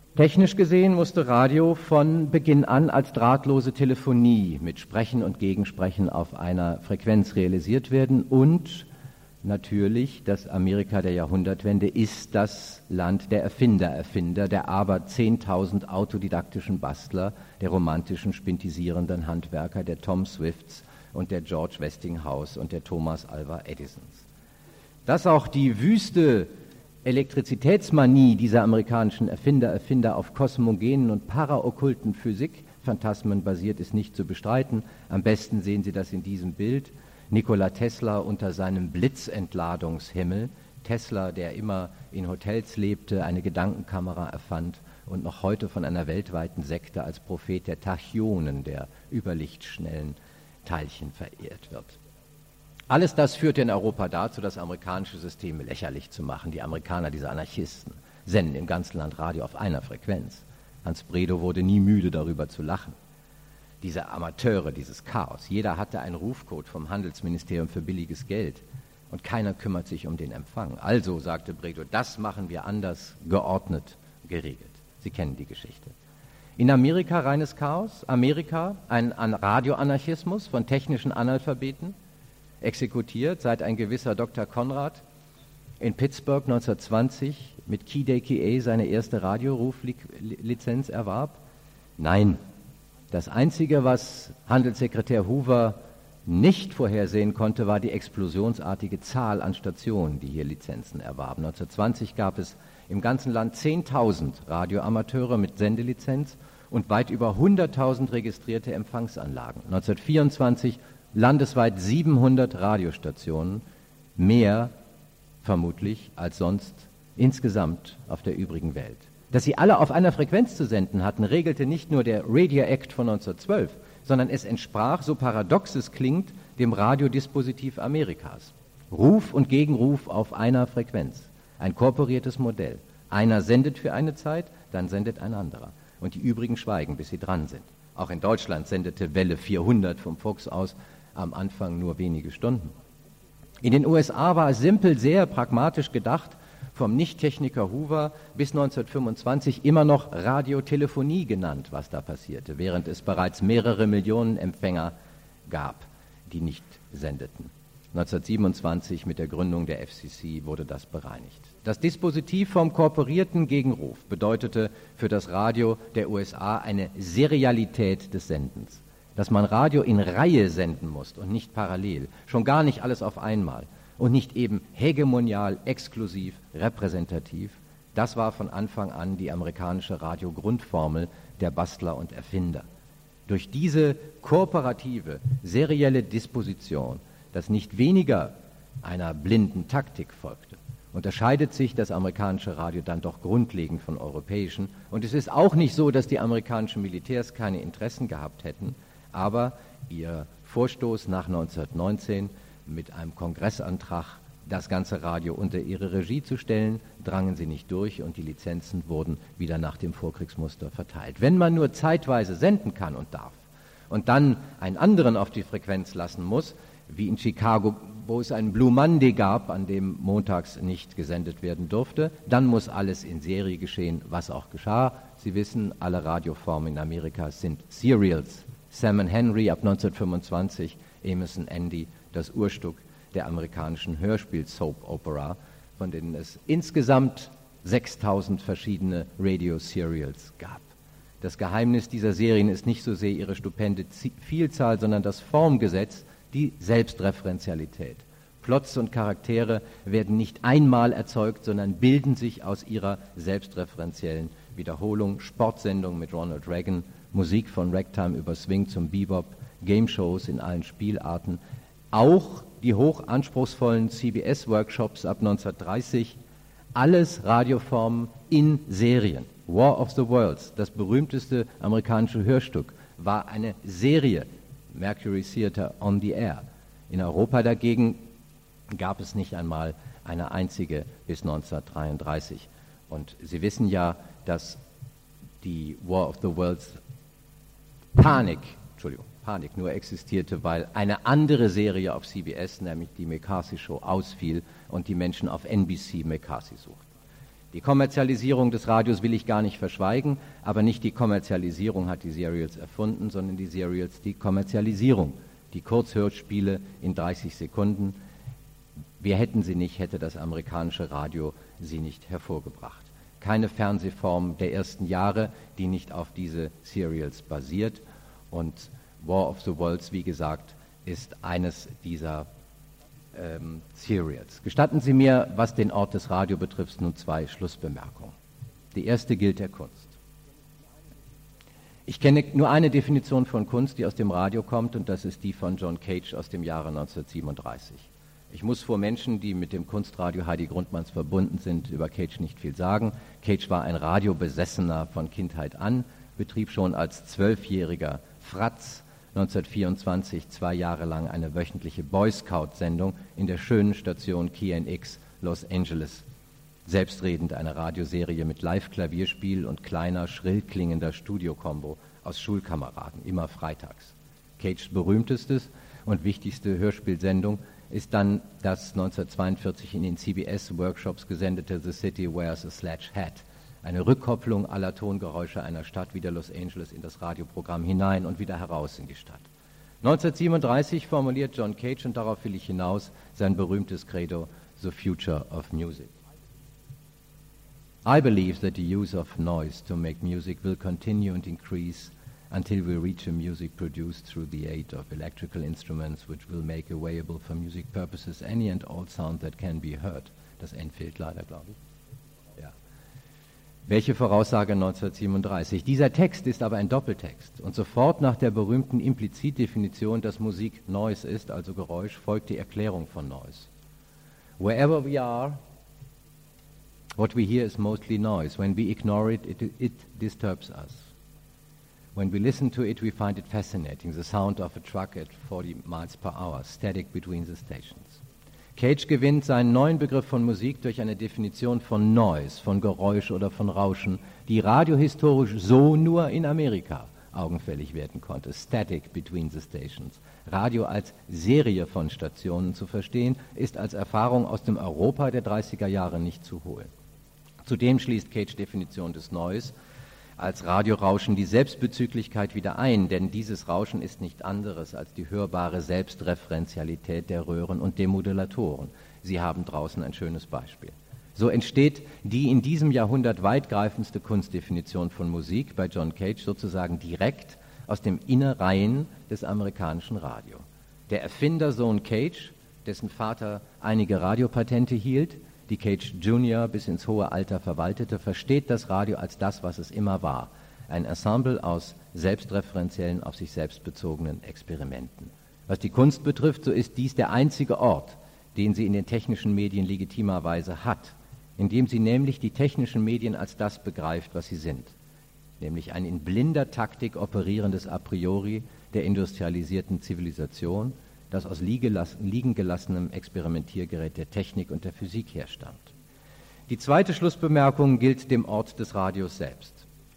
Technisch gesehen musste Radio von Beginn an als drahtlose Telefonie mit Sprechen und Gegensprechen auf einer Frequenz realisiert werden und natürlich, das Amerika der Jahrhundertwende ist das Land der Erfinder der aber 10.000 autodidaktischen Bastler, der romantischen, spintisierenden Handwerker, der Tom Swifts und der George Westinghouse und der Thomas Alva Edisons. Dass auch die wüste Elektrizitätsmanie dieser amerikanischen Erfinder auf kosmogenen und paraokkulten Physik-Phantasmen basiert, ist nicht zu bestreiten. Am besten sehen Sie das in diesem Bild. Nikola Tesla unter seinem Blitzentladungshimmel. Tesla, der immer in Hotels lebte, eine Gedankenkamera erfand und noch heute von einer weltweiten Sekte als Prophet der Tachyonen, der überlichtschnellen Teilchen, verehrt wird. Alles das führte in Europa dazu, das amerikanische System lächerlich zu machen. Die Amerikaner, diese Anarchisten, senden im ganzen Land Radio auf einer Frequenz. Hans Bredow wurde nie müde, darüber zu lachen. Diese Amateure, dieses Chaos. Jeder hatte einen Rufcode vom Handelsministerium für billiges Geld und keiner kümmert sich um den Empfang. Also, sagte Bredow, das machen wir anders, geordnet, geregelt. Sie kennen die Geschichte. In Amerika reines Chaos. Amerika ein Radioanarchismus von technischen Analphabeten, exekutiert, seit ein gewisser Dr. Konrad in Pittsburgh 1920 mit KDKA seine erste Radioruflizenz erwarb. Nein, das Einzige, was Handelssekretär Hoover nicht vorhersehen konnte, war die explosionsartige Zahl an Stationen, die hier Lizenzen erwarben. 1920 gab es im ganzen Land 10.000 Radioamateure mit Sendelizenz und weit über 100.000 registrierte Empfangsanlagen. 1924 landesweit 700 Radiostationen, mehr vermutlich als sonst insgesamt auf der übrigen Welt. Dass sie alle auf einer Frequenz zu senden hatten, regelte nicht nur der Radio Act von 1912, sondern es entsprach, so paradox es klingt, dem Radiodispositiv Amerikas. Ruf und Gegenruf auf einer Frequenz. Ein korporiertes Modell. Einer sendet für eine Zeit, dann sendet ein anderer. Und die übrigen schweigen, bis sie dran sind. Auch in Deutschland sendete Welle 400 vom Fuchs aus am Anfang nur wenige Stunden. In den USA war es simpel, sehr pragmatisch gedacht, vom Nicht-Techniker Hoover bis 1925 immer noch Radiotelefonie genannt, was da passierte, während es bereits mehrere Millionen Empfänger gab, die nicht sendeten. 1927 mit der Gründung der FCC wurde das bereinigt. Das Dispositiv vom korporierten Gegenruf bedeutete für das Radio der USA eine Serialität des Sendens. Dass man Radio in Reihe senden musste und nicht parallel, schon gar nicht alles auf einmal und nicht eben hegemonial, exklusiv, repräsentativ, das war von Anfang an die amerikanische Radiogrundformel der Bastler und Erfinder. Durch diese kooperative, serielle Disposition, das nicht weniger einer blinden Taktik folgte, unterscheidet sich das amerikanische Radio dann doch grundlegend von europäischen. Und es ist auch nicht so, dass die amerikanischen Militärs keine Interessen gehabt hätten, aber ihr Vorstoß nach 1919 mit einem Kongressantrag, das ganze Radio unter ihre Regie zu stellen, drangen sie nicht durch und die Lizenzen wurden wieder nach dem Vorkriegsmuster verteilt. Wenn man nur zeitweise senden kann und darf und dann einen anderen auf die Frequenz lassen muss, wie in Chicago, wo es einen Blue Monday gab, an dem montags nicht gesendet werden durfte, dann muss alles in Serie geschehen, was auch geschah. Sie wissen, alle Radioformen in Amerika sind Serials. Sam Henry ab 1925, Emerson Andy, das Urstück der amerikanischen Hörspiel-Soap-Opera, von denen es insgesamt 6.000 verschiedene Radio-Serials gab. Das Geheimnis dieser Serien ist nicht so sehr ihre stupende Vielzahl, sondern das Formgesetz, die Selbstreferenzialität. Plots und Charaktere werden nicht einmal erzeugt, sondern bilden sich aus ihrer selbstreferenziellen Wiederholung. Sportsendungen mit Ronald Reagan, Musik von Ragtime über Swing zum Bebop, Game-Shows in allen Spielarten, auch die hochanspruchsvollen CBS-Workshops ab 1930, alles Radioformen in Serien. War of the Worlds, das berühmteste amerikanische Hörstück, war eine Serie, Mercury Theatre on the Air. In Europa dagegen gab es nicht einmal eine einzige bis 1933. Und Sie wissen ja, dass die War of the Worlds Panik nur existierte, weil eine andere Serie auf CBS, nämlich die McCarthy Show, ausfiel und die Menschen auf NBC McCarthy suchten. Die Kommerzialisierung des Radios will ich gar nicht verschweigen, aber nicht die Kommerzialisierung hat die Serials erfunden, sondern die Serials die Kommerzialisierung. Die Kurzhörspiele in 30 Sekunden. Wir hätten sie nicht, hätte das amerikanische Radio sie nicht hervorgebracht. Keine Fernsehform der ersten Jahre, die nicht auf diese Serials basiert. Und War of the Worlds, wie gesagt, ist eines dieser Serials. Gestatten Sie mir, was den Ort des Radio betrifft, nun 2 Schlussbemerkungen. Die erste gilt der Kunst. Ich kenne nur eine Definition von Kunst, die aus dem Radio kommt, und das ist die von John Cage aus dem Jahre 1937. Ich muss vor Menschen, die mit dem Kunstradio Heidi Grundmanns verbunden sind, über Cage nicht viel sagen. Cage war ein Radiobesessener von Kindheit an, betrieb schon als 12-jähriger Fratz 1924 2 Jahre lang eine wöchentliche Boy Scout-Sendung in der schönen Station KNX Los Angeles. Selbstredend eine Radioserie mit Live-Klavierspiel und kleiner, schrill klingender Studio-Kombo aus Schulkameraden, immer freitags. Cages berühmtestes und wichtigste Hörspielsendung ist dann das 1942 in den CBS-Workshops gesendete The City Wears a Sledge Hat. Eine Rückkopplung aller Tongeräusche einer Stadt wie der Los Angeles in das Radioprogramm hinein und wieder heraus in die Stadt. 1937 formuliert John Cage, und darauf will ich hinaus, sein berühmtes Credo, The Future of Music. I believe that the use of noise to make music will continue and increase until we reach a music produced through the aid of electrical instruments which will make available for music purposes any and all sound that can be heard. Das N fehlt leider, glaube ich. Ja. Welche Voraussage 1937? Dieser Text ist aber ein Doppeltext und sofort nach der berühmten Implizitdefinition, dass Musik Noise ist, also Geräusch, folgt die Erklärung von Noise. Wherever we are, what we hear is mostly noise. When we ignore it, it disturbs us. When we listen to it, we find it fascinating, the sound of a truck at 40 miles per hour, static between the stations. Cage gewinnt seinen neuen Begriff von Musik durch eine Definition von Noise, von Geräusch oder von Rauschen, die radiohistorisch so nur in Amerika augenfällig werden konnte. Static between the stations. Radio als Serie von Stationen zu verstehen, ist als Erfahrung aus dem Europa der 30er Jahre nicht zu holen. Zudem schließt Cage Definition des Noise als Radiorauschen die Selbstbezüglichkeit wieder ein, denn dieses Rauschen ist nicht anderes als die hörbare Selbstreferenzialität der Röhren und Demodulatoren. Sie haben draußen ein schönes Beispiel. So entsteht die in diesem Jahrhundert weitgreifendste Kunstdefinition von Musik bei John Cage sozusagen direkt aus dem Innereien des amerikanischen Radio. Der Erfindersohn Cage, dessen Vater einige Radiopatente hielt, die Cage Jr. bis ins hohe Alter verwaltete, versteht das Radio als das, was es immer war. Ein Ensemble aus selbstreferenziellen, auf sich selbst bezogenen Experimenten. Was die Kunst betrifft, so ist dies der einzige Ort, den sie in den technischen Medien legitimerweise hat, indem sie nämlich die technischen Medien als das begreift, was sie sind. Nämlich ein in blinder Taktik operierendes A priori der industrialisierten Zivilisation, das aus liegen gelassenem Experimentiergerät der Technik und der Physik herstammt. Die zweite Schlussbemerkung gilt dem Ort des Radios selbst.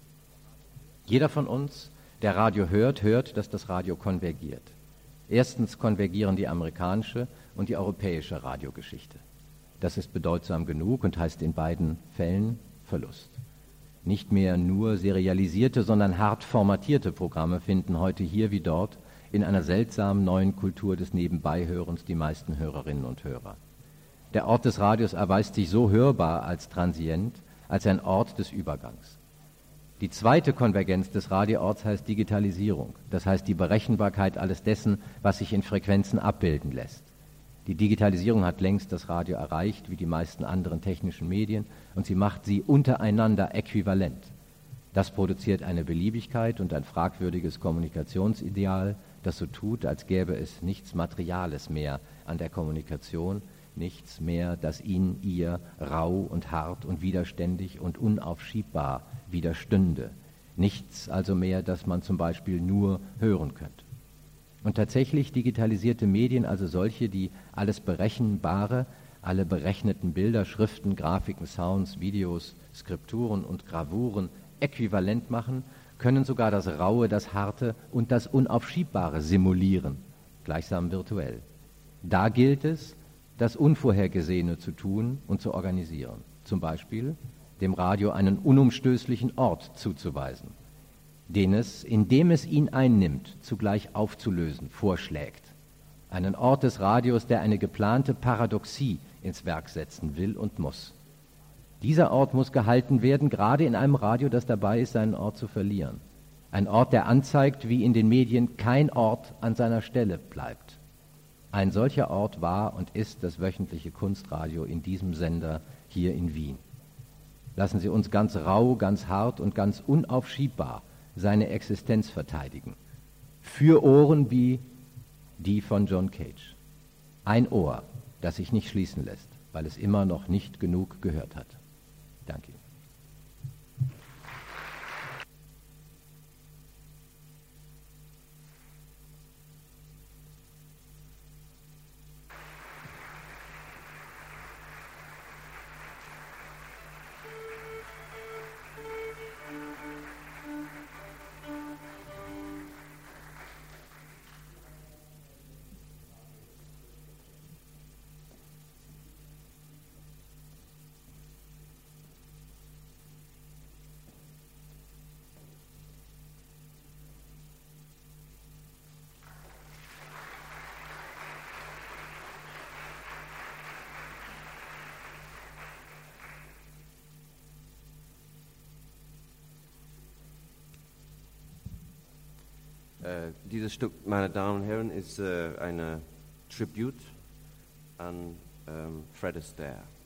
Jeder von uns, der Radio hört, dass das Radio konvergiert. Erstens konvergieren die amerikanische und die europäische Radiogeschichte. Das ist bedeutsam genug und heißt in beiden Fällen Verlust. Nicht mehr nur serialisierte, sondern hart formatierte Programme finden heute hier wie dort in einer seltsamen neuen Kultur des Nebenbeihörens die meisten Hörerinnen und Hörer. Der Ort des Radios erweist sich so hörbar als transient, als ein Ort des Übergangs. Die zweite Konvergenz des Radioorts heißt Digitalisierung, das heißt die Berechenbarkeit alles dessen, was sich in Frequenzen abbilden lässt. Die Digitalisierung hat längst das Radio erreicht, wie die meisten anderen technischen Medien, und sie macht sie untereinander äquivalent. Das produziert eine Beliebigkeit und ein fragwürdiges Kommunikationsideal, das so tut, als gäbe es nichts Materiales mehr an der Kommunikation, nichts mehr, das in ihr rau und hart und widerständig und unaufschiebbar widerstünde. Nichts also mehr, das man zum Beispiel nur hören könnte. Und tatsächlich digitalisierte Medien, also solche, die alles Berechenbare, alle berechneten Bilder, Schriften, Grafiken, Sounds, Videos, Skripturen und Gravuren äquivalent machen, können sogar das Raue, das Harte und das Unaufschiebbare simulieren, gleichsam virtuell. Da gilt es, das Unvorhergesehene zu tun und zu organisieren. Zum Beispiel dem Radio einen unumstößlichen Ort zuzuweisen, den es, indem es ihn einnimmt, zugleich aufzulösen, vorschlägt. Einen Ort des Radios, der eine geplante Paradoxie ins Werk setzen will und muss. Dieser Ort muss gehalten werden, gerade in einem Radio, das dabei ist, seinen Ort zu verlieren. Ein Ort, der anzeigt, wie in den Medien kein Ort an seiner Stelle bleibt. Ein solcher Ort war und ist das wöchentliche Kunstradio in diesem Sender hier in Wien. Lassen Sie uns ganz rau, ganz hart und ganz unaufschiebbar seine Existenz verteidigen. Für Ohren wie die von John Cage. Ein Ohr, das sich nicht schließen lässt, weil es immer noch nicht genug gehört hat. Danke Ihnen. Dieses Stück, meine Damen und Herren, ist eine Tribute an Fred Astaire.